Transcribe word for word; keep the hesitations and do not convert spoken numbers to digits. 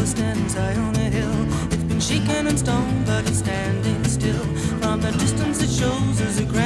that stands high on a hill. It's been shaken and stoned, but it's standing still. From a distance it shows as a grand